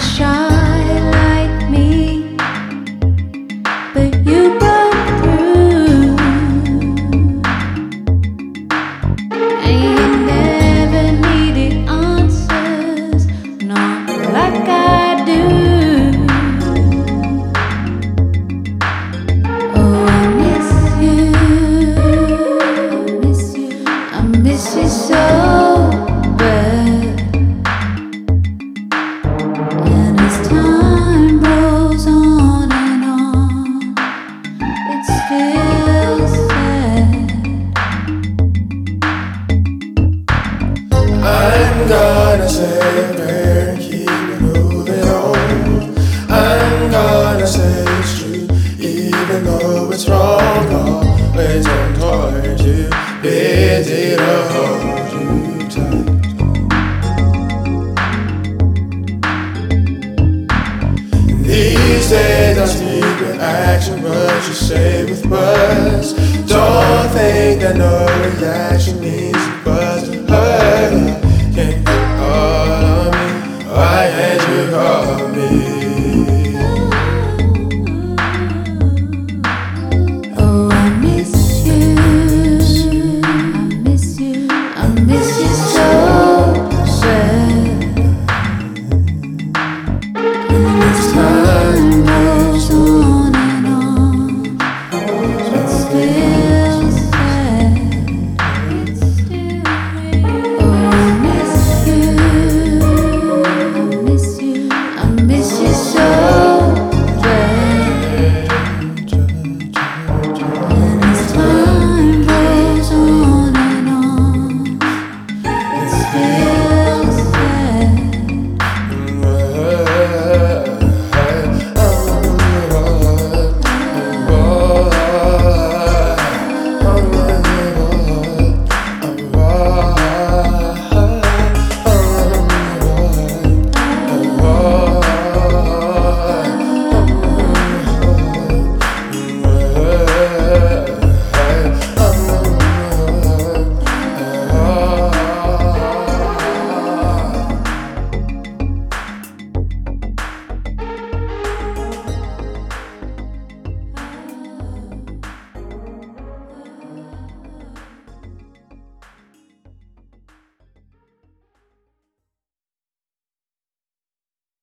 shy like me, but you broke through, and you never needed answers, not like I do. Oh, I miss you, I miss you so bad. And as time rolls on and on, it's still sad. I'm gonna say a prayer and keep it moving on. I'm gonna say it's true, even though it's wrong. Always on towards you, busy to hold you tight. These days I speak with action, what you say with words. Don't think that no reaction means it wasn't heard. Can't get all on me, why can't you call me? Oh, I miss you, I miss you, I miss you so bad. And this time